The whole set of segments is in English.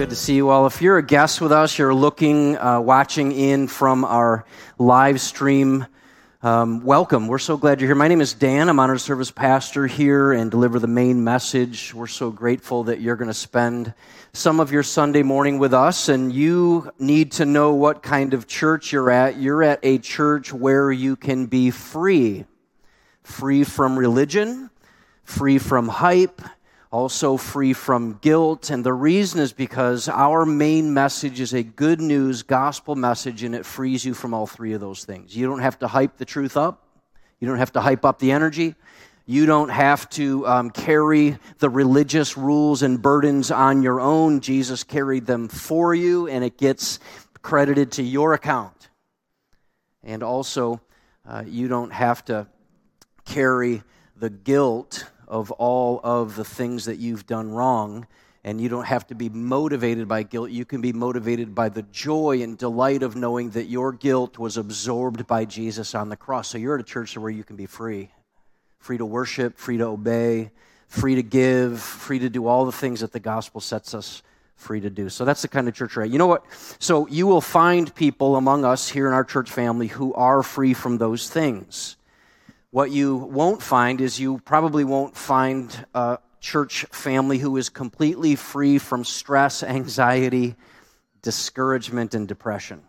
Glad to see you all. If you're a guest with us, you're watching in from our live stream, welcome. We're so glad you're here. My name is Dan. I'm honored to serve as pastor here and deliver the main message. We're so grateful that you're going to spend some of your Sunday morning with us, and you need to know what kind of church you're at. You're at a church where you can be free from religion, free from hype, also free from guilt. And the reason is because our main message is a good news gospel message, and it frees you from all three of those things. You don't have to hype the truth up. You don't have to hype up the energy. You don't have to carry the religious rules and burdens on your own. Jesus carried them for you, and it gets credited to your account. And also, you don't have to carry the guilt of all of the things that you've done wrong, and you don't have to be motivated by guilt. You can be motivated by the joy and delight of knowing that your guilt was absorbed by Jesus on the cross. So you're at a church where you can be free to worship, free to obey, free to give, free to do all the things that the gospel sets us free to do. So that's the kind of church we're at. You know what? So you will find people among us here in our church family who are free from those things. What you won't find is you probably won't find a church family who is completely free from stress, anxiety, discouragement, and depression.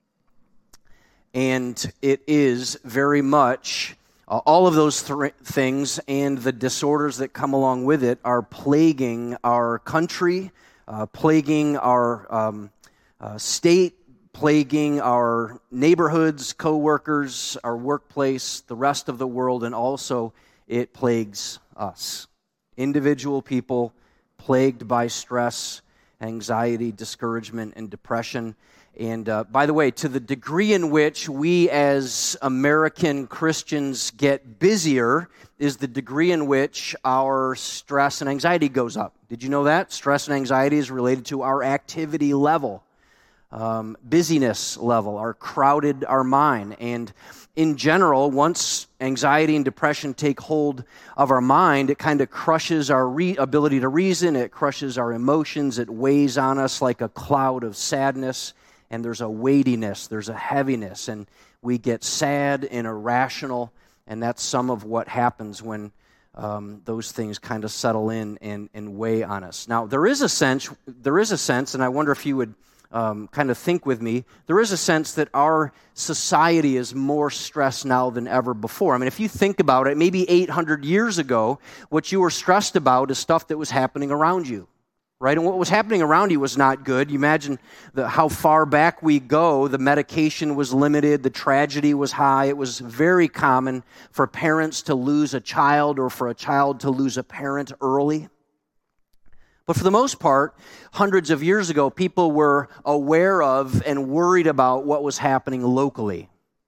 And it is very much all of those things and the disorders that come along with it are plaguing our country, plaguing our state, plaguing our neighborhoods, co-workers, our workplace, the rest of the world, and also it plagues us. Individual people plagued by stress, anxiety, discouragement, and depression. And by the way, to the degree in which we as American Christians get busier is the degree in which our stress and anxiety goes up. Did you know that? Stress and anxiety is related to our activity level. Busyness level, our mind. And in general, once anxiety and depression take hold of our mind, it kind of crushes our ability to reason, it crushes our emotions, it weighs on us like a cloud of sadness, and there's a weightiness, there's a heaviness, and we get sad and irrational, and that's some of what happens when those things kind of settle in and weigh on us. Now, there is a sense, and I wonder if you would kind of think with me, there is a sense that our society is more stressed now than ever before. I mean, if you think about it, maybe 800 years ago, what you were stressed about is stuff that was happening around you, right? And what was happening around you was not good. You imagine how far back we go. The medication was limited. The tragedy was high. It was very common for parents to lose a child or for a child to lose a parent early. But for the most part, hundreds of years ago, people were aware of and worried about what was happening locally.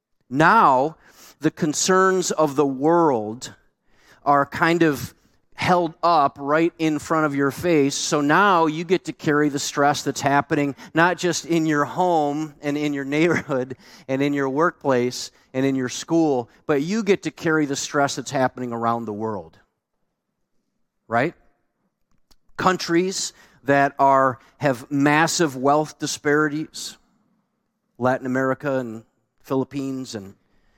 Now, the concerns of the world are kind of held up right in front of your face. So now you get to carry the stress that's happening not just in your home and in your neighborhood and in your workplace and in your school, but you get to carry the stress that's happening around the world. Right? Countries that have massive wealth disparities, Latin America and Philippines, and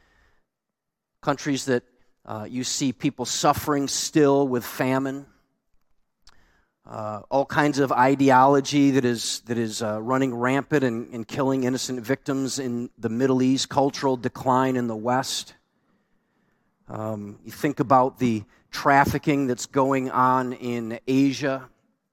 countries that you see people suffering still with famine, all kinds of ideology that is running rampant and killing innocent victims in the Middle East, cultural decline in the West. You think about the trafficking that's going on in Asia,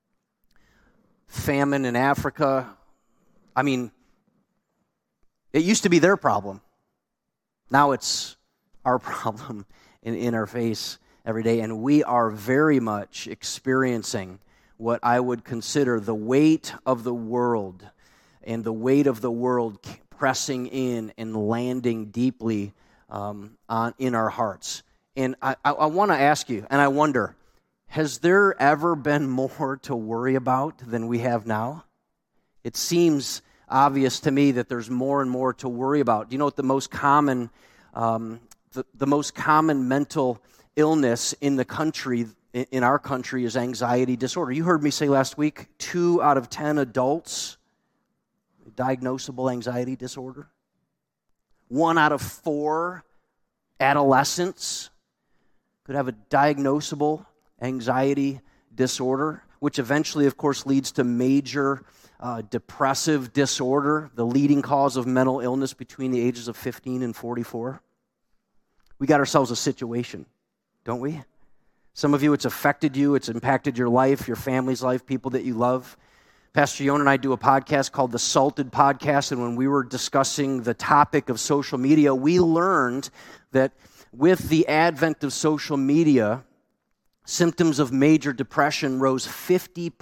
famine in Africa. I mean, it used to be their problem. Now it's our problem in our face every day. And we are very much experiencing what I would consider the weight of the world and the weight of the world pressing in and landing deeply in our hearts. And I want to ask you, and I wonder, has there ever been more to worry about than we have now? It seems obvious to me that there's more and more to worry about. Do you know what the most common, the most common mental illness in the country in our country is anxiety disorder. You heard me say last week, 2 out of 10 adults, diagnosable anxiety disorder. 1 out of 4 adolescents could have a diagnosable anxiety disorder, which eventually, of course, leads to major depressive disorder, the leading cause of mental illness between the ages of 15 and 44. We got ourselves a situation, don't we? Some of you, it's affected you, it's impacted your life, your family's life, people that you love. Pastor Yon and I do a podcast called the Salted Podcast, and when we were discussing the topic of social media, we learned that with the advent of social media, symptoms of major depression rose 50%.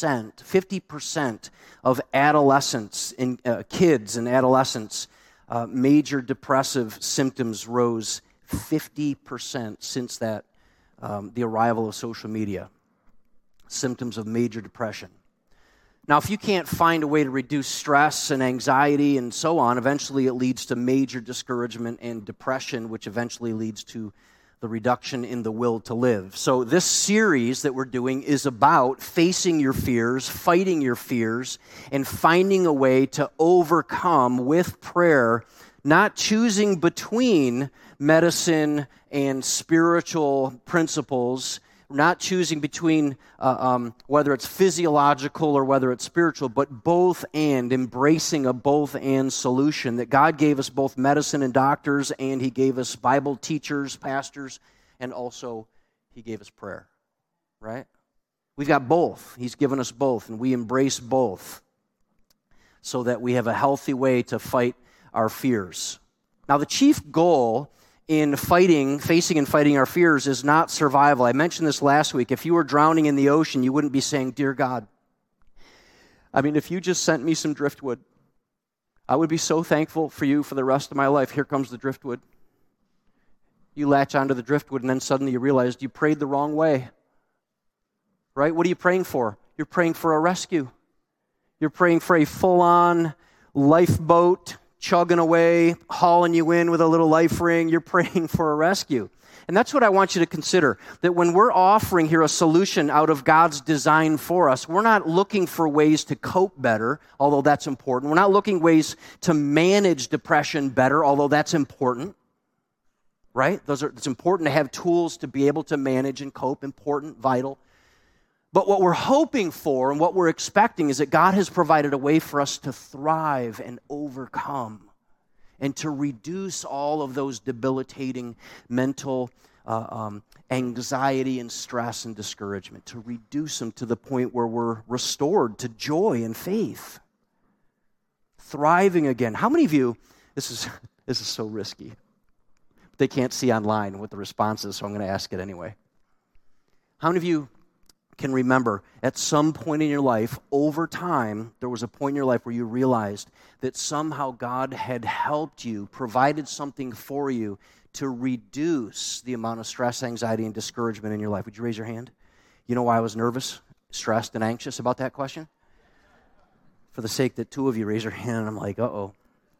50% of adolescents, kids and adolescents, major depressive symptoms rose 50% since that, the arrival of social media. Symptoms of major depression. Now, if you can't find a way to reduce stress and anxiety and so on, eventually it leads to major discouragement and depression, which eventually leads to the reduction in the will to live. So this series that we're doing is about facing your fears, fighting your fears, and finding a way to overcome with prayer, not choosing between medicine and spiritual principles, not choosing between whether it's physiological or whether it's spiritual, but both and, embracing a both and solution, that God gave us both medicine and doctors, and He gave us Bible teachers, pastors, and also He gave us prayer, right? We've got both. He's given us both, and we embrace both so that we have a healthy way to fight our fears. Now, the chief goal in facing and fighting our fears is not survival. I mentioned this last week. If you were drowning in the ocean, you wouldn't be saying, "Dear God, if you just sent me some driftwood, I would be so thankful for you for the rest of my life. Here comes the driftwood." You latch onto the driftwood, and then suddenly you realized you prayed the wrong way. Right? What are you praying for? You're praying for a rescue. You're praying for a full-on lifeboat chugging away, hauling you in with a little life ring. You're praying for a rescue. And that's what I want you to consider, that when we're offering here a solution out of God's design for us, we're not looking for ways to cope better, although that's important. We're not looking ways to manage depression better, although that's important. Right? It's important to have tools to be able to manage and cope, important, vital. But what we're hoping for and what we're expecting is that God has provided a way for us to thrive and overcome and to reduce all of those debilitating mental anxiety and stress and discouragement, to reduce them to the point where we're restored to joy and faith, thriving again. How many of you, this is so risky, they can't see online what the response is, so I'm going to ask it anyway. How many of you can remember at some point in your life, over time, there was a point in your life where you realized that somehow God had helped you, provided something for you to reduce the amount of stress, anxiety, and discouragement in your life? Would you raise your hand? You know why I was nervous, stressed, and anxious about that question? For the sake that 2 of you raise your hand, I'm like, uh-oh.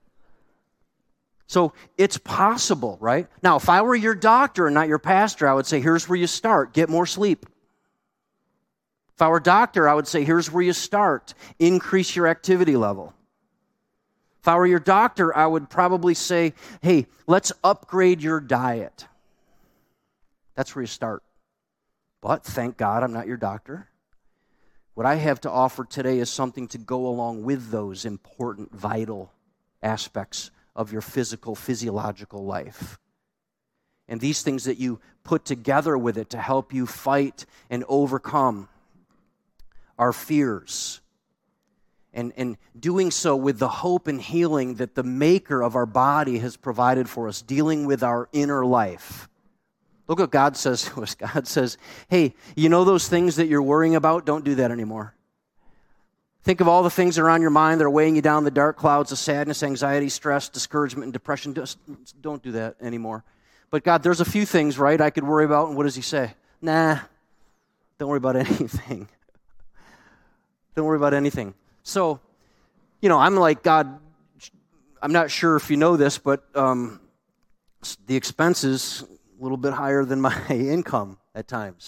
So it's possible, right? Now, if I were your doctor and not your pastor, I would say, here's where you start. Get more sleep. If I were a doctor, I would say, here's where you start. Increase your activity level. If I were your doctor, I would probably say, hey, let's upgrade your diet. That's where you start. But thank God I'm not your doctor. What I have to offer today is something to go along with those important, vital aspects of your physiological life. And these things that you put together with it to help you fight and overcome our fears, and doing so with the hope and healing that the maker of our body has provided for us, dealing with our inner life. Look what God says to us. God says, hey, you know those things that you're worrying about? Don't do that anymore. Think of all the things that are on your mind that are weighing you down, the dark clouds of sadness, anxiety, stress, discouragement, and depression. Just don't do that anymore. But God, there's a few things, right, I could worry about, and what does He say? Nah, don't worry about anything. Don't worry about anything. So, I'm like, God, I'm not sure if you know this, but the expense is a little bit higher than my income at times.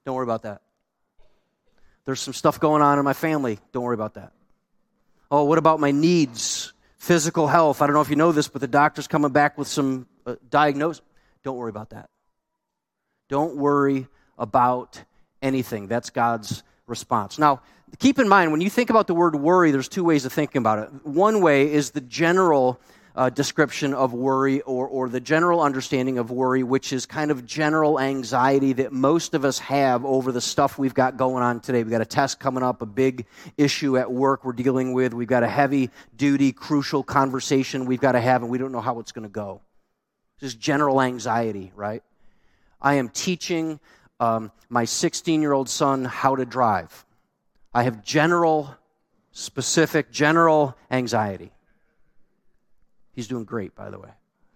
Don't worry about that. There's some stuff going on in my family. Don't worry about that. Oh, what about my needs? Physical health. I don't know if you know this, but the doctor's coming back with some diagnosis. Don't worry about that. Don't worry about anything. That's God's response. Now, keep in mind, when you think about the word worry, there's two ways of thinking about it. One way is the general description of worry or the general understanding of worry, which is kind of general anxiety that most of us have over the stuff we've got going on today. We've got a test coming up, a big issue at work we're dealing with. We've got a heavy-duty, crucial conversation we've got to have, and we don't know how it's going to go. Just general anxiety, right? I am teaching my 16-year-old son how to drive. I have specific general anxiety. He's doing great, by the way.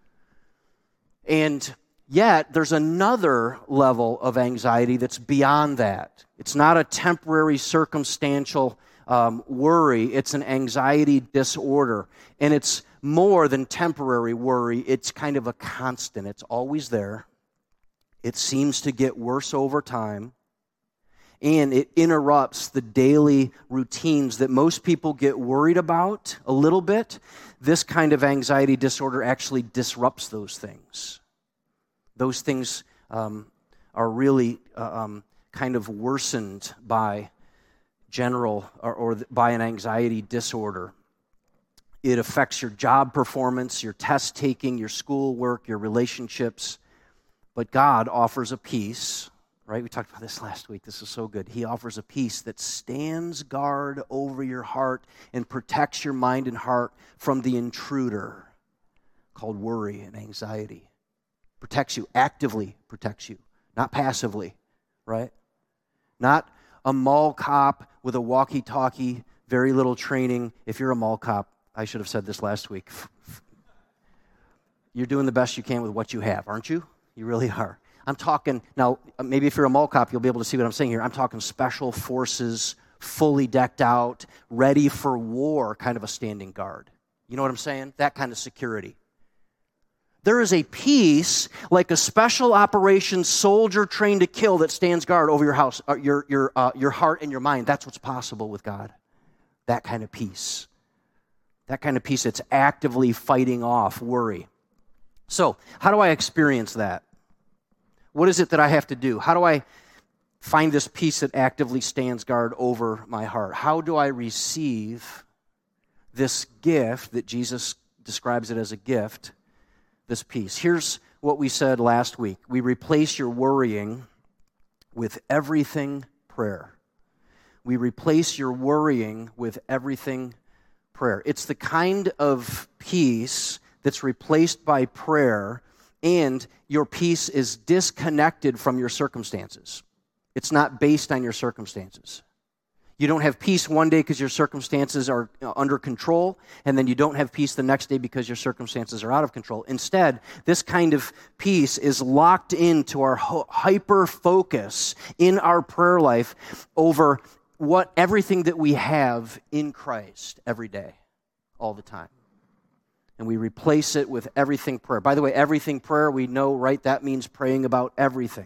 And yet, there's another level of anxiety that's beyond that. It's not a temporary, circumstantial worry. It's an anxiety disorder. And it's more than temporary worry. It's kind of a constant. It's always there. It seems to get worse over time. And it interrupts the daily routines that most people get worried about a little bit. This kind of anxiety disorder actually disrupts those things. Those things are really kind of worsened by general or by an anxiety disorder. It affects your job performance, your test taking, your schoolwork, your relationships. But God offers a peace, right? We talked about this last week. This is so good. He offers a peace that stands guard over your heart and protects your mind and heart from the intruder called worry and anxiety. Protects you, actively protects you, not passively, right? Not a mall cop with a walkie-talkie, very little training. If you're a mall cop, I should have said this last week. You're doing the best you can with what you have, aren't you? You really are. I'm talking, now, maybe if you're a mall cop, you'll be able to see what I'm saying here. I'm talking special forces, fully decked out, ready for war, kind of a standing guard. You know what I'm saying? That kind of security. There is a peace, like a special operations soldier trained to kill, that stands guard over your house, your heart and your mind. That's what's possible with God. That kind of peace. That kind of peace that's actively fighting off worry. So, how do I experience that? What is it that I have to do? How do I find this peace that actively stands guard over my heart? How do I receive this gift that Jesus describes it as a gift, this peace? Here's what we said last week. We replace your worrying with everything prayer. We replace your worrying with everything prayer. It's the kind of peace that's replaced by prayer, and your peace is disconnected from your circumstances. It's not based on your circumstances. You don't have peace one day because your circumstances are under control, and then you don't have peace the next day because your circumstances are out of control. Instead, this kind of peace is locked into our hyper-focus in our prayer life over everything that we have in Christ every day, all the time. And we replace it with everything prayer. By the way, everything prayer, we know, right? That means praying about everything.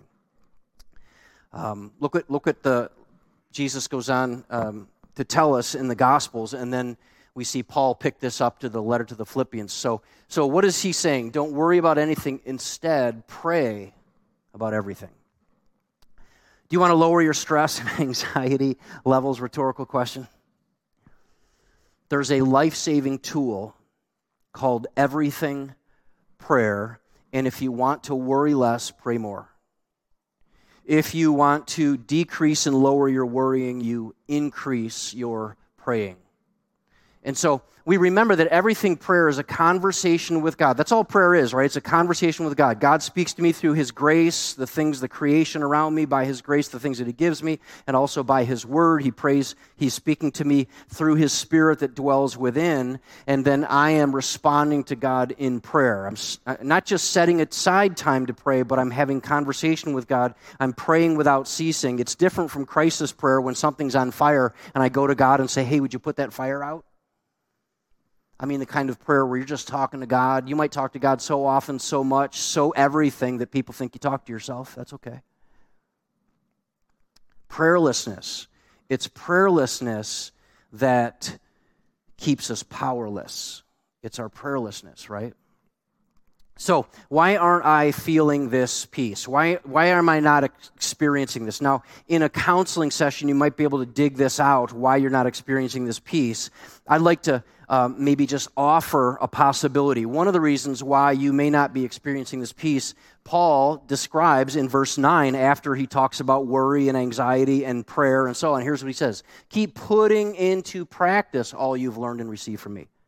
Look at Jesus goes on to tell us in the Gospels, and then we see Paul pick this up to the letter to the Philippians. So what is he saying? Don't worry about anything. Instead, pray about everything. Do you want to lower your stress and anxiety levels? Rhetorical question. There's a life-saving tool called Everything Prayer, and if you want to worry less, pray more. If you want to decrease and lower your worrying, you increase your praying. And so we remember that everything prayer is a conversation with God. That's all prayer is, right? It's a conversation with God. God speaks to me through His grace, the creation around me, by His grace, the things that He gives me, and also by His word. He's speaking to me through His Spirit that dwells within, and then I am responding to God in prayer. I'm not just setting aside time to pray, but I'm having conversation with God. I'm praying without ceasing. It's different from crisis prayer when something's on fire, and I go to God and say, hey, would you put that fire out? I mean the kind of prayer where you're just talking to God. You might talk to God so often, so much, so everything that people think you talk to yourself. That's okay. Prayerlessness. It's prayerlessness that keeps us powerless. It's our prayerlessness, right? So why aren't I feeling this peace? Why am I not experiencing this? Now, in a counseling session, you might be able to dig this out, why you're not experiencing this peace. I'd like to maybe just offer a possibility. One of the reasons why you may not be experiencing this peace, Paul describes in verse 9 after he talks about worry and anxiety and prayer and so on. Here's what he says. Keep putting into practice all you've learned and received from me.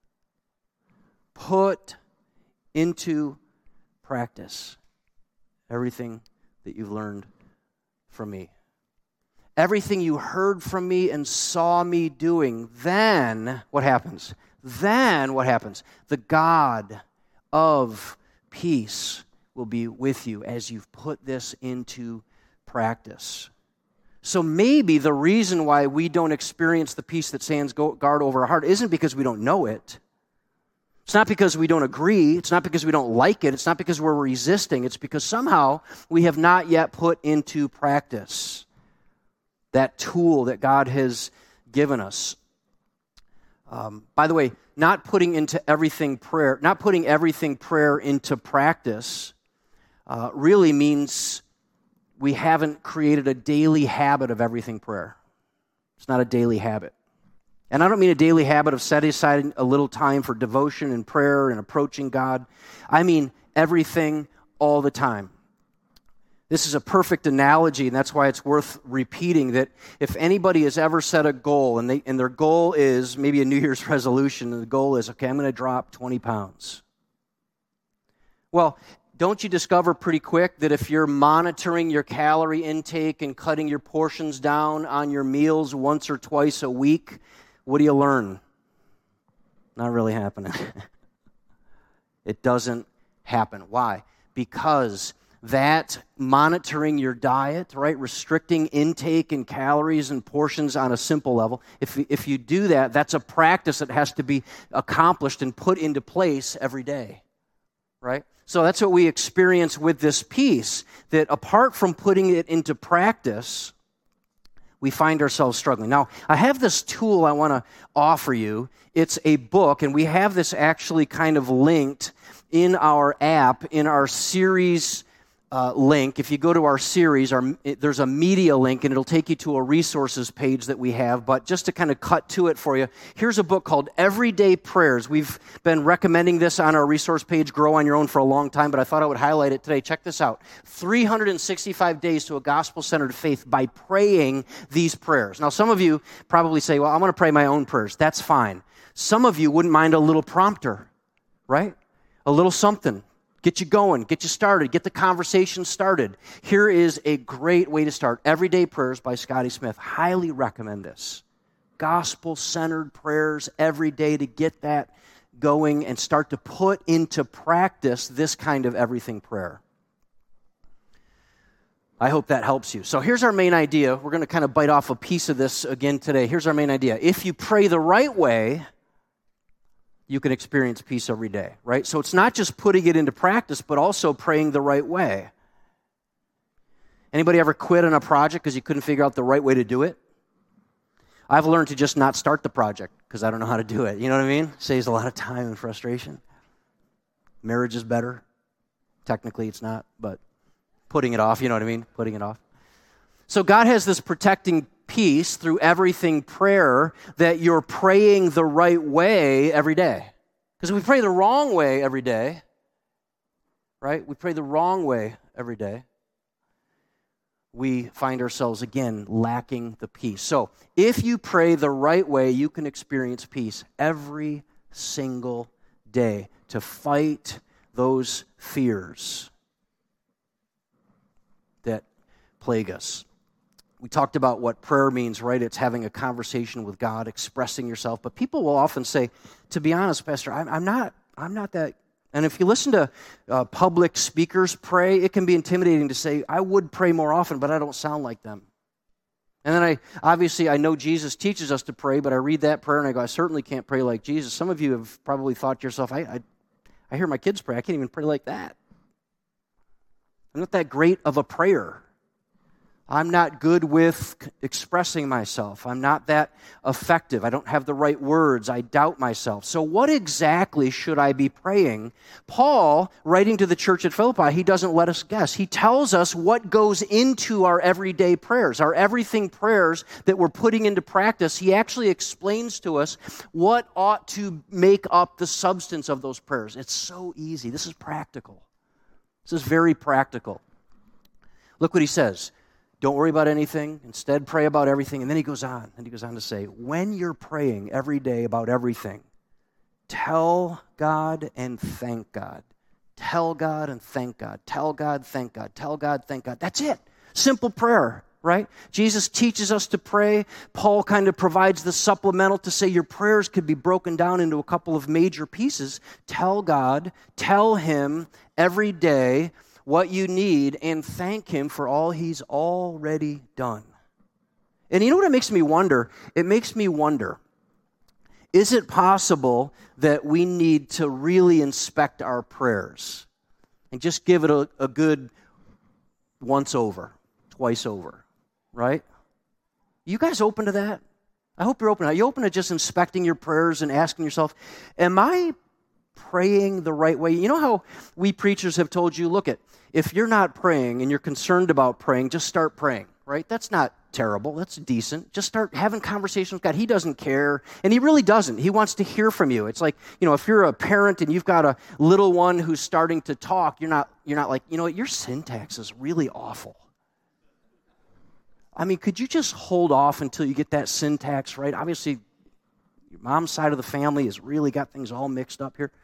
Put into practice everything that you've learned from me. Everything you heard from me and saw me doing, then what happens? The God of peace will be with you as you've put this into practice. So maybe the reason why we don't experience the peace that stands guard over our heart isn't because we don't know it. It's not because we don't agree. It's not because we don't like it. It's not because we're resisting. It's because somehow we have not yet put into practice that tool that God has given us. By the way, not putting everything prayer into practice really means we haven't created a daily habit of everything prayer. It's not a daily habit. And I don't mean a daily habit of setting aside a little time for devotion and prayer and approaching God. I mean everything all the time. This is a perfect analogy, and that's why it's worth repeating, that if anybody has ever set a goal, and their goal is maybe a New Year's resolution, and the goal is, okay, I'm going to drop 20 pounds. Well, don't you discover pretty quick that if you're monitoring your calorie intake and cutting your portions down on your meals once or twice a week, what do you learn? Not really happening. It doesn't happen. Why? Because that monitoring your diet, right, restricting intake and calories and portions on a simple level, if you do that, that's a practice that has to be accomplished and put into place every day, right? So that's what we experience with this peace, that apart from putting it into practice, we find ourselves struggling. Now, I have this tool I want to offer you. It's a book, and we have this actually kind of linked in our app, in our series link. If you go to our series, there's a media link, and it'll take you to a resources page that we have. But just to kind of cut to it for you, here's a book called Everyday Prayers. We've been recommending this on our resource page, Grow on Your Own, for a long time, but I thought I would highlight it today. Check this out. 365 Days to a Gospel-Centered Faith by praying these prayers. Now, some of you probably say, well, I'm going to pray my own prayers. That's fine. Some of you wouldn't mind a little prompter, right? A little something. Get you going, get you started, get the conversation started. Here is a great way to start. Everyday Prayers by Scotty Smith. Highly recommend this. Gospel-centered prayers every day to get that going and start to put into practice this kind of everything prayer. I hope that helps you. So here's our main idea. We're going to kind of bite off a piece of this again today. Here's our main idea. If you pray the right way, you can experience peace every day, right? So it's not just putting it into practice, but also praying the right way. Anybody ever quit on a project because you couldn't figure out the right way to do it? I've learned to just not start the project because I don't know how to do it. You know what I mean? Saves a lot of time and frustration. Marriage is better. Technically, it's not, but putting it off, you know what I mean? Putting it off. So God has this protecting peace through everything prayer, that you're praying the right way every day. Because if we pray the wrong way every day, right? We pray the wrong way every day, we find ourselves, again, lacking the peace. So if you pray the right way, you can experience peace every single day to fight those fears that plague us. We talked about what prayer means, right? It's having a conversation with God, expressing yourself. But people will often say, to be honest, Pastor, I'm not that. And if you listen to public speakers pray, it can be intimidating to say, I would pray more often, but I don't sound like them. And then I know Jesus teaches us to pray, but I read that prayer and I go, I certainly can't pray like Jesus. Some of you have probably thought to yourself, I hear my kids pray. I can't even pray like that. I'm not that great of a prayer. I'm not good with expressing myself. I'm not that effective. I don't have the right words. I doubt myself. So what exactly should I be praying? Paul, writing to the church at Philippi, he doesn't let us guess. He tells us what goes into our everyday prayers, our everything prayers that we're putting into practice. He actually explains to us what ought to make up the substance of those prayers. It's so easy. This is practical. This is very practical. Look what he says. Don't worry about anything. Instead, pray about everything. And then he goes on. And he goes on to say, when you're praying every day about everything, tell God and thank God. Tell God and thank God. Tell God, thank God. Tell God, thank God. That's it. Simple prayer, right? Jesus teaches us to pray. Paul kind of provides the supplemental to say your prayers could be broken down into a couple of major pieces. Tell God, tell Him every day what you need, and thank Him for all He's already done. And you know what it makes me wonder? It makes me wonder, is it possible that we need to really inspect our prayers and just give it a good once over, twice over, right? You guys open to that? I hope you're open. Are you open to just inspecting your prayers and asking yourself, am I praying the right way? You know how we preachers have told you, look, if you're not praying and you're concerned about praying, just start praying, right? That's not terrible. That's decent. Just start having conversations with God. He doesn't care, and He really doesn't. He wants to hear from you. It's like, if you're a parent and you've got a little one who's starting to talk, you're not like, your syntax is really awful. I mean, could you just hold off until you get that syntax right? Obviously, your mom's side of the family has really got things all mixed up here.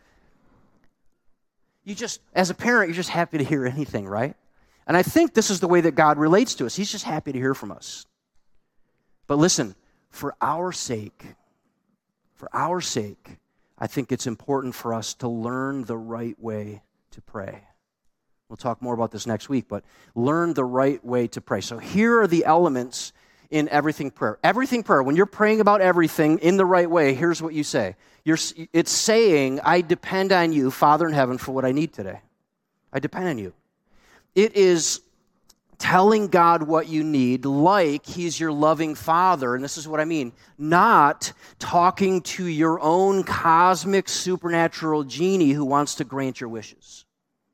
As a parent, you're just happy to hear anything, right? And I think this is the way that God relates to us. He's just happy to hear from us. But listen, for our sake, I think it's important for us to learn the right way to pray. We'll talk more about this next week, but learn the right way to pray. So here are the elements in everything prayer. Everything prayer, when you're praying about everything in the right way, here's what you say. It's saying, I depend on you, Father in heaven, for what I need today. I depend on you. It is telling God what you need like He's your loving Father, and this is what I mean, not talking to your own cosmic supernatural genie who wants to grant your wishes.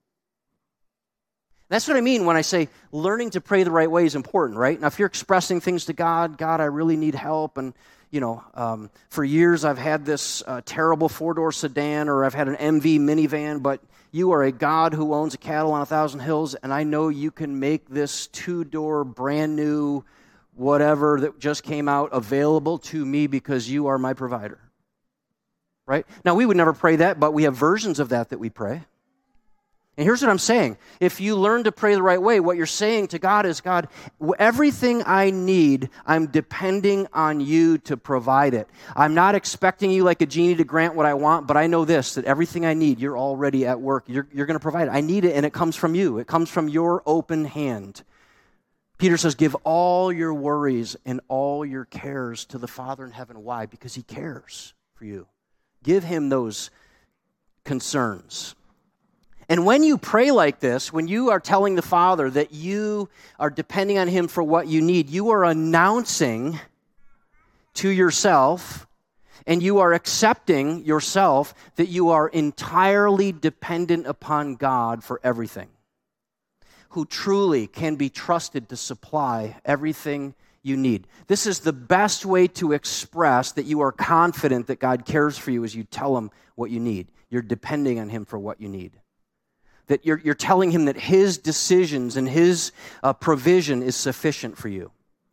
That's what I mean when I say learning to pray the right way is important, right? Now, if you're expressing things to God, I really need help, and for years I've had this terrible four-door sedan, or I've had an MV minivan, but you are a God who owns a cattle on 1,000 hills, and I know you can make this two-door, brand-new, whatever that just came out available to me because you are my provider, right? Now, we would never pray that, but we have versions of that we pray. And here's what I'm saying. If you learn to pray the right way, what you're saying to God is, God, everything I need, I'm depending on you to provide it. I'm not expecting you like a genie to grant what I want, but I know this, that everything I need, you're already at work. You're going to provide it. I need it, and it comes from you. It comes from your open hand. Peter says, give all your worries and all your cares to the Father in heaven. Why? Because He cares for you. Give Him those concerns. And when you pray like this, when you are telling the Father that you are depending on Him for what you need, you are announcing to yourself and you are accepting yourself that you are entirely dependent upon God for everything, who truly can be trusted to supply everything you need. This is the best way to express that you are confident that God cares for you as you tell Him what you need. You're depending on Him for what you need. That you're telling Him that His decisions and His provision is sufficient for you.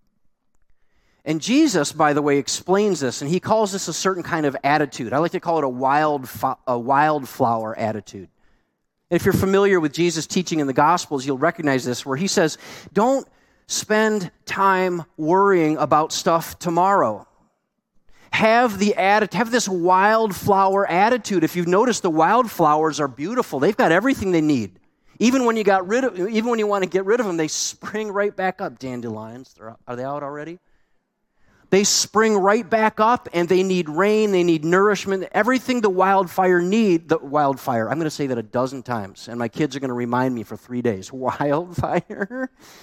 And Jesus, by the way, explains this, and He calls this a certain kind of attitude. I like to call it a wildflower attitude. And if you're familiar with Jesus' teaching in the Gospels, you'll recognize this, where He says, don't spend time worrying about stuff tomorrow. Have this wildflower attitude. If you've noticed, the wildflowers are beautiful. They've got everything they need. Even when you want to get rid of them, they spring right back up. Dandelions, are they out already? They spring right back up, and they need rain, they need nourishment. Everything the wildfire, I'm going to say that 12 times, and my kids are going to remind me for 3 days. Wildfire?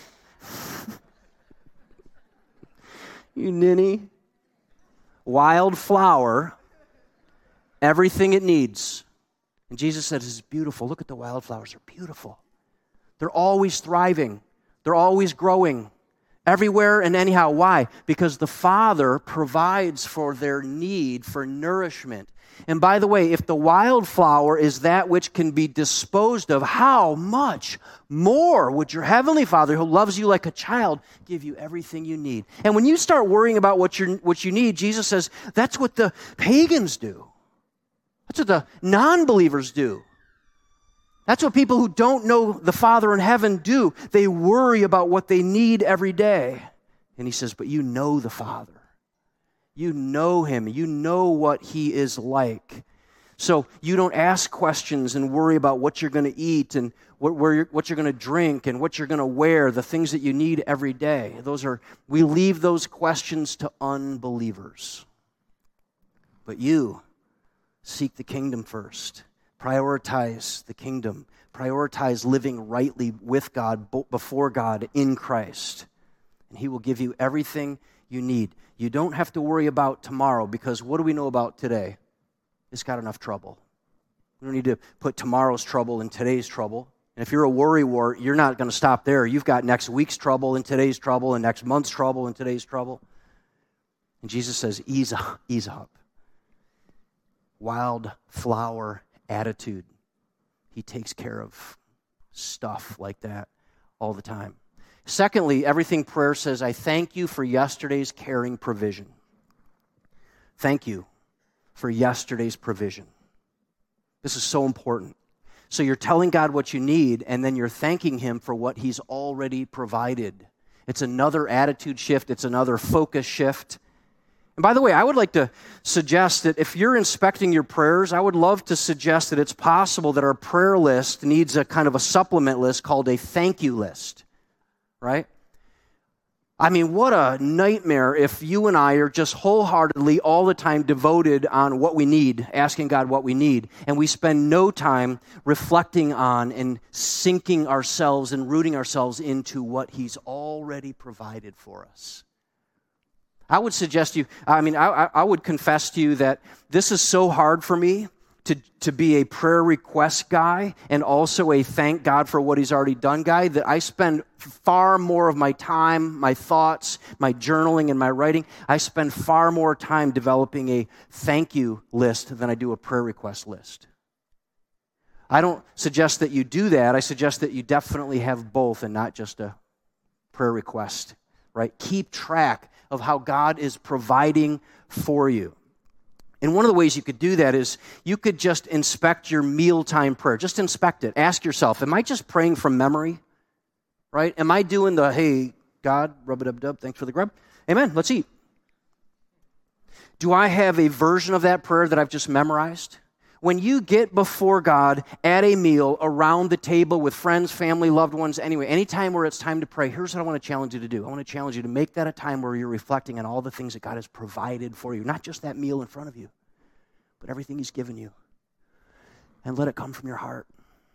You ninny. Wildflower, everything it needs. And Jesus said, "This is beautiful. Look at the wildflowers. They're beautiful. They're always thriving. They're always growing. Everywhere and anyhow." Why? Because the Father provides for their need for nourishment. And by the way, if the wildflower is that which can be disposed of, how much more would your Heavenly Father, who loves you like a child, give you everything you need? And when you start worrying about what you need, Jesus says, that's what the pagans do. That's what the non-believers do. That's what people who don't know the Father in heaven do. They worry about what they need every day. And he says, but you know the Father. You know him. You know what he is like. So you don't ask questions and worry about what you're going to eat and what you're going to drink and what you're going to wear, the things that you need every day. We leave those questions to unbelievers. But you seek the kingdom first. Prioritize the kingdom. Prioritize living rightly with God, before God, in Christ. And he will give you everything you need. You don't have to worry about tomorrow, because what do we know about today? It's got enough trouble. We don't need to put tomorrow's trouble in today's trouble. And if you're a worrywart, you're not going to stop there. You've got next week's trouble in today's trouble and next month's trouble in today's trouble. And Jesus says, ease up. Wildflower attitude. He takes care of stuff like that all the time. Secondly, everything prayer says, I thank you for yesterday's caring provision. Thank you for yesterday's provision. This is so important. So you're telling God what you need, and then you're thanking him for what he's already provided. It's another attitude shift. It's another focus shift. And by the way, I would like to suggest that if you're inspecting your prayers, I would love to suggest that it's possible that our prayer list needs a kind of a supplement list called a thank you list. Right? I mean, what a nightmare if you and I are just wholeheartedly all the time devoted on what we need, asking God what we need, and we spend no time reflecting on and sinking ourselves and rooting ourselves into what he's already provided for us. I would suggest I would confess to you that this is so hard for me to be a prayer request guy and also a thank God for what he's already done guy, that I spend far more of my time, my thoughts, my journaling, and my writing. I spend far more time developing a thank you list than I do a prayer request list. I don't suggest that you do that. I suggest that you definitely have both and not just a prayer request, right? Keep track of how God is providing for you. And one of the ways you could do that is you could just inspect your mealtime prayer. Just inspect it. Ask yourself, am I just praying from memory? Right? Am I doing the, hey, God, rub-a-dub-dub, thanks for the grub. Amen, let's eat. Do I have a version of that prayer that I've just memorized? When you get before God at a meal, around the table with friends, family, loved ones, anyway, anytime where it's time to pray, here's what I want to challenge you to do. I want to challenge you to make that a time where you're reflecting on all the things that God has provided for you, not just that meal in front of you, but everything he's given you. And let it come from your heart.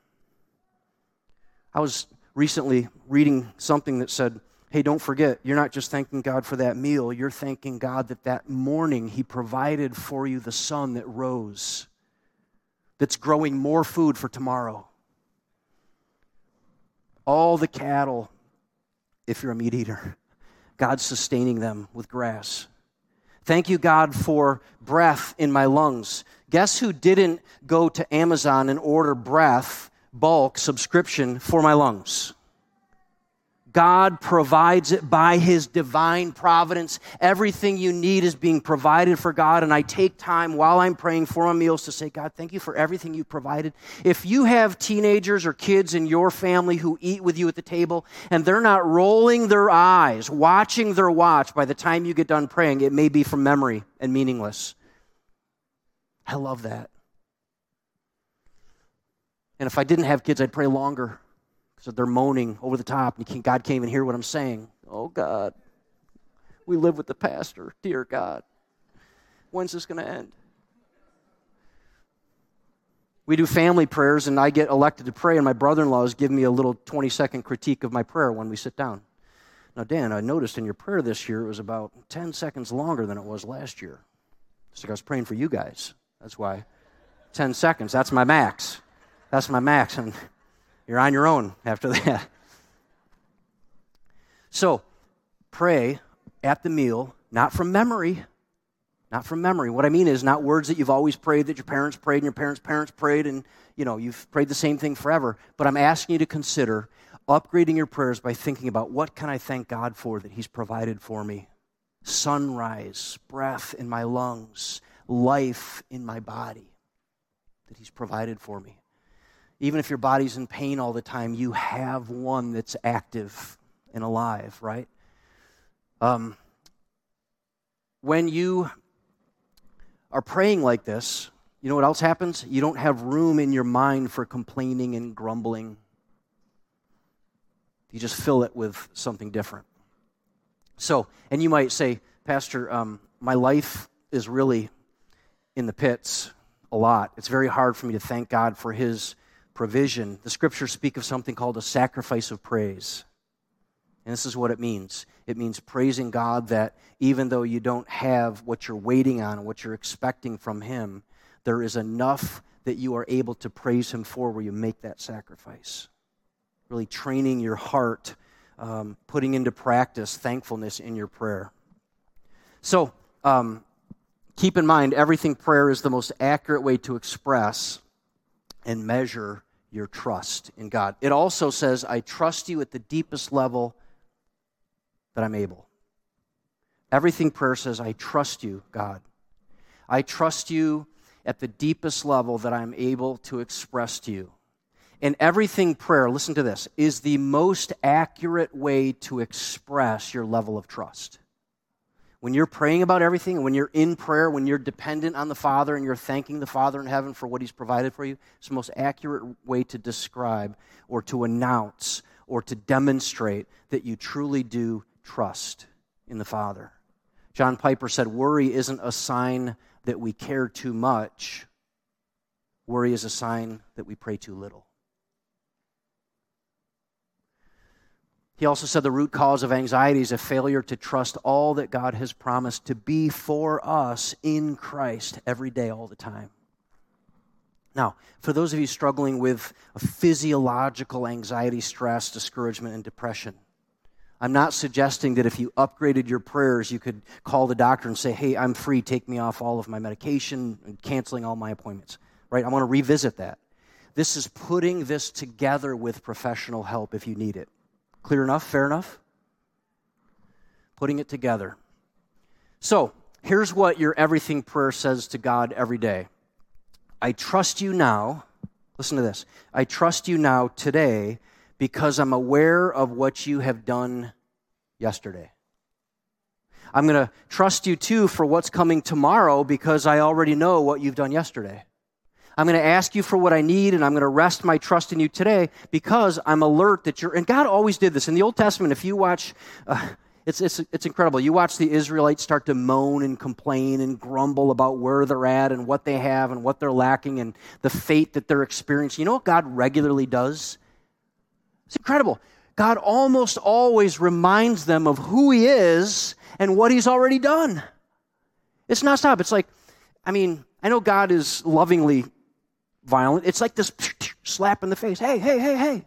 I was recently reading something that said, hey, don't forget, you're not just thanking God for that meal, you're thanking God that morning he provided for you the sun that rose, that's growing more food for tomorrow. All the cattle, if you're a meat eater, God's sustaining them with grass. Thank you, God, for breath in my lungs. Guess who didn't go to Amazon and order breath, bulk, subscription for my lungs? God provides it by his divine providence. Everything you need is being provided for God, and I take time while I'm praying for my meals to say, God, thank you for everything you've provided. If you have teenagers or kids in your family who eat with you at the table, and they're not rolling their eyes, watching their watch by the time you get done praying, it may be from memory and meaningless. I love that. And if I didn't have kids, I'd pray longer. So they're moaning over the top, and God can't even hear what I'm saying. Oh, God, we live with the pastor. Dear God, when's this going to end? We do family prayers, and I get elected to pray, and my brother-in-law is giving me a little 20-second critique of my prayer when we sit down. Now, Dan, I noticed in your prayer this year it was about 10 seconds longer than it was last year. It's like I was praying for you guys. That's why 10 seconds, that's my max. That's my max, and you're on your own after that. So, pray at the meal, not from memory. Not from memory. What I mean is not words that you've always prayed, that your parents prayed, and your parents prayed, and you've prayed the same thing forever. But I'm asking you to consider upgrading your prayers by thinking about, what can I thank God for that He's provided for me? Sunrise, breath in my lungs, life in my body that He's provided for me. Even if your body's in pain all the time, you have one that's active and alive, right? When you are praying like this, you know what else happens? You don't have room in your mind for complaining and grumbling. You just fill it with something different. So, and you might say, Pastor, my life is really in the pits a lot. It's very hard for me to thank God for His provision. The Scriptures speak of something called a sacrifice of praise. And this is what it means. It means praising God that even though you don't have what you're waiting on, what you're expecting from Him, there is enough that you are able to praise Him for where you make that sacrifice. Really training your heart, putting into practice thankfulness in your prayer. So, keep in mind, everything prayer is the most accurate way to express and measure your trust in God. It also says, I trust you at the deepest level that I'm able. Everything prayer says, I trust you, God. I trust you at the deepest level that I'm able to express to you. And everything prayer, listen to this, is the most accurate way to express your level of trust. When you're praying about everything, when you're in prayer, when you're dependent on the Father and you're thanking the Father in heaven for what He's provided for you, it's the most accurate way to describe or to announce or to demonstrate that you truly do trust in the Father. John Piper said, worry isn't a sign that we care too much. Worry is a sign that we pray too little. He also said the root cause of anxiety is a failure to trust all that God has promised to be for us in Christ every day, all the time. Now, for those of you struggling with a physiological anxiety, stress, discouragement, and depression, I'm not suggesting that if you upgraded your prayers, you could call the doctor and say, hey, I'm free, take me off all of my medication and canceling all my appointments, right? I want to revisit that. This is putting this together with professional help if you need it. Clear enough? Fair enough? Putting it together. So, here's what your everything prayer says to God every day. I trust you now. Listen to this. I trust you now today because I'm aware of what you have done yesterday. I'm going to trust you too for what's coming tomorrow because I already know what you've done yesterday. I'm going to ask you for what I need, and I'm going to rest my trust in you today because I'm alert that you're... And God always did this. In the Old Testament, if you watch... It's incredible. You watch the Israelites start to moan and complain and grumble about where they're at and what they have and what they're lacking and the fate that they're experiencing. You know what God regularly does? It's incredible. God almost always reminds them of who He is and what He's already done. It's nonstop. It's like, I know God is lovingly violent. It's like this slap in the face. Hey.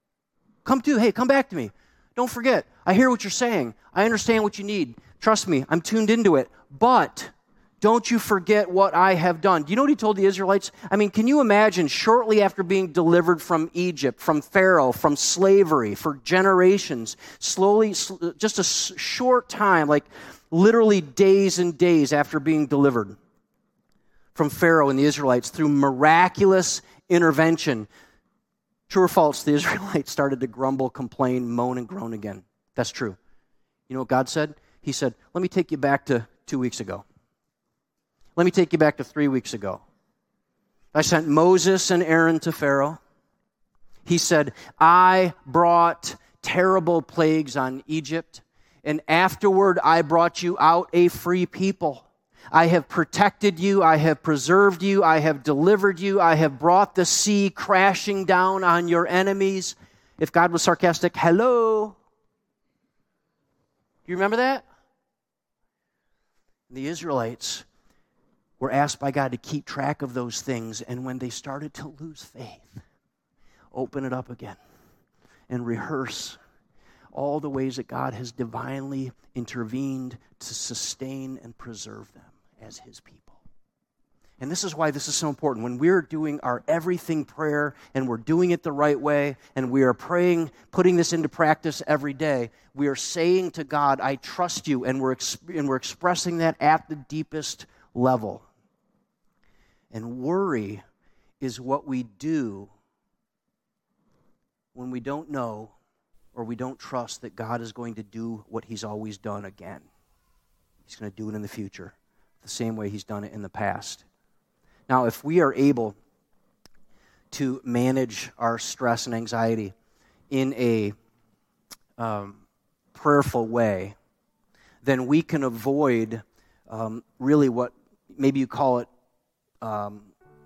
Come back to me. Don't forget. I hear what you're saying. I understand what you need. Trust me, I'm tuned into it. But don't you forget what I have done. Do you know what He told the Israelites? Can you imagine shortly after being delivered from Egypt, from Pharaoh, from slavery for generations, slowly, just a short time, like literally days and days after being delivered from Pharaoh and the Israelites through miraculous intervention, true or false, the Israelites started to grumble, complain, moan, and groan again. That's true. You know what God said? He said, let me take you back to 2 weeks ago. Let me take you back to 3 weeks ago. I sent Moses and Aaron to Pharaoh. He said, I brought terrible plagues on Egypt, and afterward I brought you out a free people. I have protected you, I have preserved you, I have delivered you, I have brought the sea crashing down on your enemies. If God was sarcastic, hello. You remember that? The Israelites were asked by God to keep track of those things, and when they started to lose faith, open it up again and rehearse all the ways that God has divinely intervened to sustain and preserve them as his people. And this is why this is so important. When we're doing our everything prayer and we're doing it the right way and we are praying, putting this into practice every day, we are saying to God, I trust you, and we're expressing that at the deepest level. And worry is what we do when we don't know or we don't trust that God is going to do what he's always done again. He's going to do it in the future, the same way he's done it in the past. Now, if we are able to manage our stress and anxiety in a prayerful way, then we can avoid really what maybe you call it kind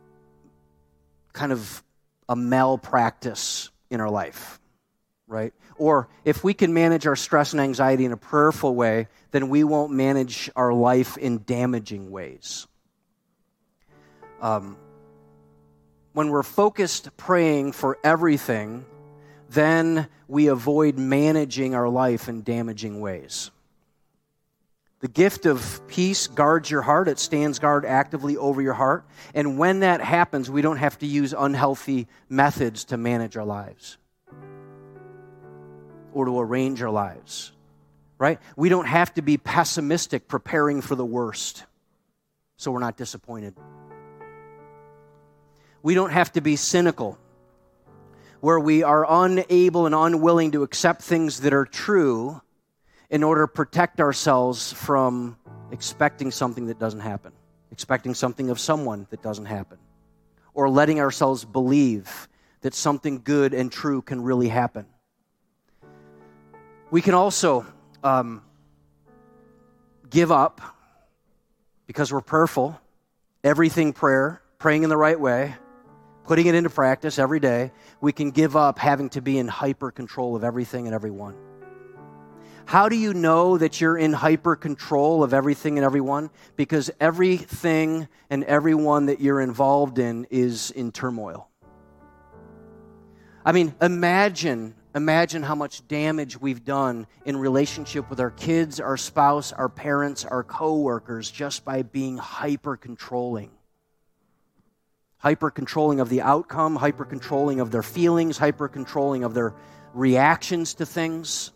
of a malpractice in our life, right? Or if we can manage our stress and anxiety in a prayerful way, then we won't manage our life in damaging ways. When we're focused praying for everything, then we avoid managing our life in damaging ways. The gift of peace guards your heart. It stands guard actively over your heart. And when that happens, we don't have to use unhealthy methods to manage our lives or to arrange our lives, right? We don't have to be pessimistic, preparing for the worst, so we're not disappointed. We don't have to be cynical, where we are unable and unwilling to accept things that are true in order to protect ourselves from expecting something that doesn't happen, expecting something of someone that doesn't happen, or letting ourselves believe that something good and true can really happen. We can also give up, because we're prayerful, everything prayer, praying in the right way, putting it into practice every day. We can give up having to be in hyper control of everything and everyone. How do you know that you're in hyper control of everything and everyone? Because everything and everyone that you're involved in is in turmoil. I mean, imagine how much damage we've done in relationship with our kids, our spouse, our parents, our coworkers, just by being hyper controlling. Hyper controlling of the outcome, hyper controlling of their feelings, hyper controlling of their reactions to things.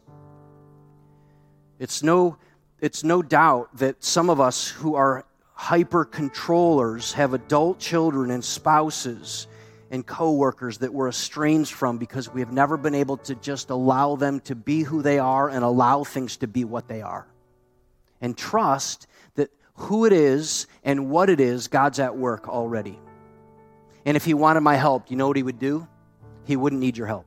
It's no doubt that some of us who are hyper controllers have adult children and spouses and coworkers that we're estranged from because we have never been able to just allow them to be who they are and allow things to be what they are. And trust that who it is and what it is, God's at work already. And if he wanted my help, you know what he would do? He wouldn't need your help.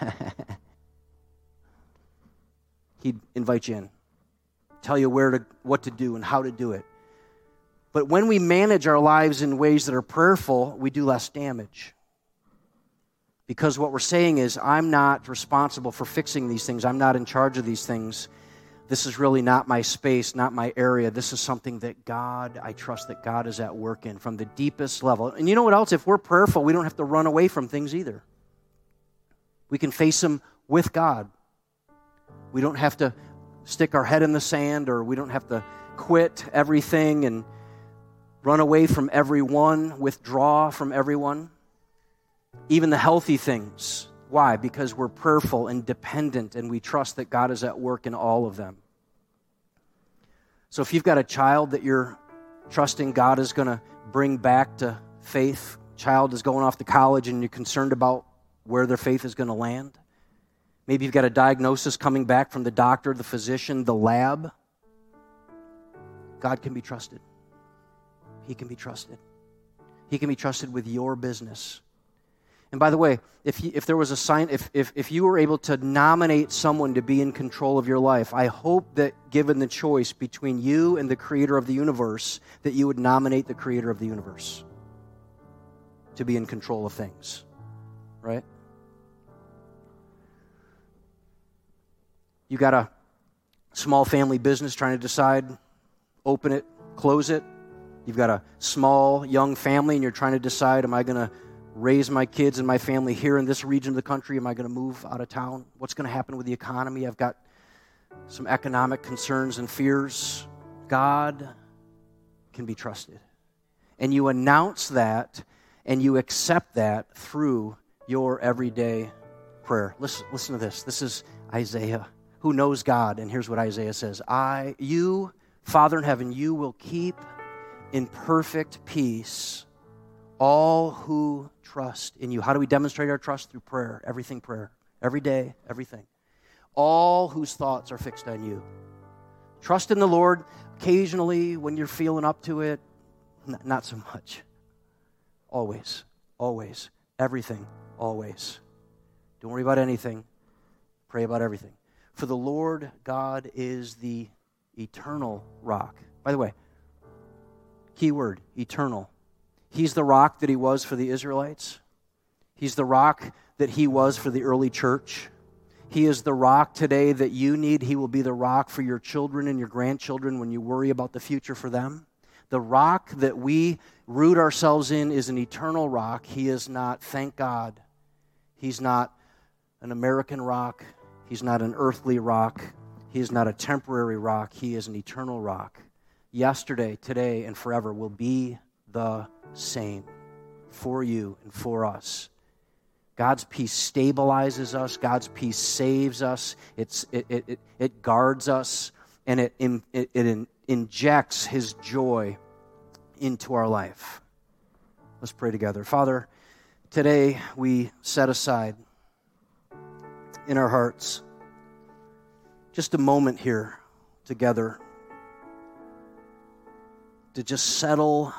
He'd invite you in, tell you what to do and how to do it. But when we manage our lives in ways that are prayerful, we do less damage. Because what we're saying is, I'm not responsible for fixing these things. I'm not in charge of these things. This is really not my space, not my area. This is something that I trust that God is at work in from the deepest level. And you know what else? If we're prayerful, we don't have to run away from things either. We can face them with God. We don't have to stick our head in the sand, or we don't have to quit everything and run away from everyone, withdraw from everyone. Even the healthy things. Why? Because we're prayerful and dependent, and we trust that God is at work in all of them. So if you've got a child that you're trusting God is going to bring back to faith, child is going off to college and you're concerned about where their faith is going to land. Maybe you've got a diagnosis coming back from the doctor, the physician, the lab. God can be trusted. He can be trusted. He can be trusted with your business. And by the way, if there was a sign, if you were able to nominate someone to be in control of your life, I hope that given the choice between you and the creator of the universe, that you would nominate the creator of the universe to be in control of things, right? You got a small family business trying to decide, open it, close it. You've got a small, young family, and you're trying to decide, am I going to raise my kids and my family here in this region of the country? Am I going to move out of town? What's going to happen with the economy? I've got some economic concerns and fears. God can be trusted. And you announce that and you accept that through your everyday prayer. Listen to this. This is Isaiah, who knows God. And here's what Isaiah says. You, Father in heaven, you will keep in perfect peace all who trust in you. How do we demonstrate our trust? Through prayer. Everything prayer. Every day, everything. All whose thoughts are fixed on you. Trust in the Lord. Occasionally, when you're feeling up to it, not so much. Always, always, everything, always. Don't worry about anything. Pray about everything. For the Lord God is the eternal rock. By the way, key word, eternal. He's the rock that he was for the Israelites. He's the rock that he was for the early church. He is the rock today that you need. He will be the rock for your children and your grandchildren when you worry about the future for them. The rock that we root ourselves in is an eternal rock. He is not, thank God, he's not an American rock. He's not an earthly rock. He is not a temporary rock. He is an eternal rock. Yesterday, today, and forever will be the same for you and for us. God's peace stabilizes us. God's peace saves us. It guards us, and it injects his joy into our life. Let's pray together. Father, today we set aside in our hearts just a moment here together to just settle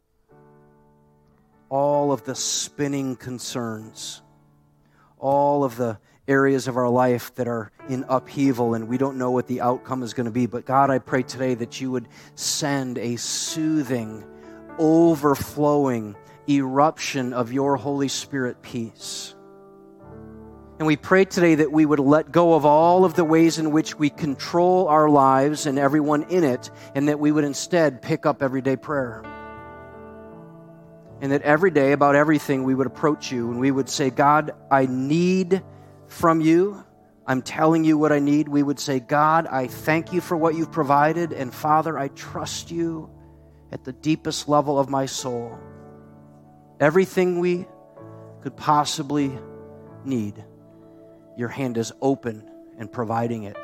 all of the spinning concerns, all of the areas of our life that are in upheaval and we don't know what the outcome is going to be. But God, I pray today that you would send a soothing, overflowing eruption of your Holy Spirit peace. And we pray today that we would let go of all of the ways in which we control our lives and everyone in it, and that we would instead pick up everyday prayer. And that every day about everything we would approach you and we would say, God, I need from you. I'm telling you what I need. We would say, God, I thank you for what you've provided. And Father, I trust you at the deepest level of my soul. Everything we could possibly need, your hand is open and providing it.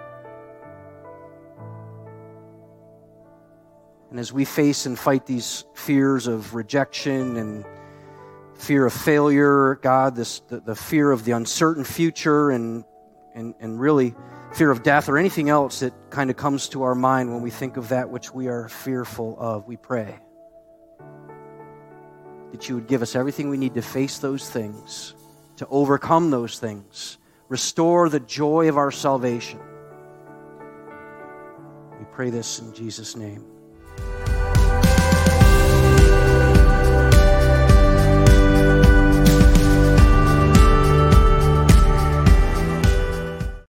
And as we face and fight these fears of rejection and fear of failure, God, the fear of the uncertain future and really fear of death or anything else that kind of comes to our mind when we think of that which we are fearful of, we pray that you would give us everything we need to face those things, to overcome those things, restore the joy of our salvation. We pray this in Jesus' name.